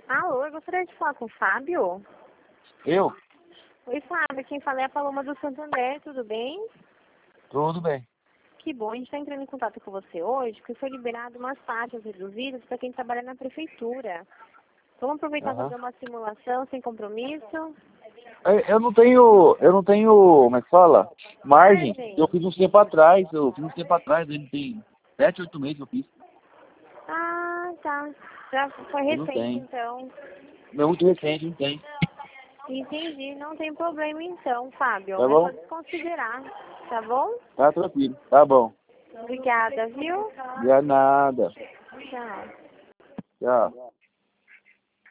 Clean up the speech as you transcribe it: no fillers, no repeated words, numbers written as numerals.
Alô, eu gostaria de falar com o Fábio. Eu? Oi, Fábio, quem fala é a Paloma do Santander, tudo bem? Tudo bem. Que bom, a gente está entrando em contato com você hoje, porque foi liberado umas taxas reduzidas para quem trabalha na prefeitura. Vamos aproveitar e Aham. fazer uma simulação sem compromisso? Eu não tenho, como é que fala? Margem. Margem? Eu fiz uns tempo atrás, ele tem 7, 8 meses eu fiz. Ah, tá. Já foi Eu não recente, tenho. então. Não é muito recente, não tem. Entendi, não tem problema então, Fábio. Tá É só bom? desconsiderar, tá bom? Tá tranquilo. Tá bom. Obrigada, viu? Já nada. Tchau. Tchau.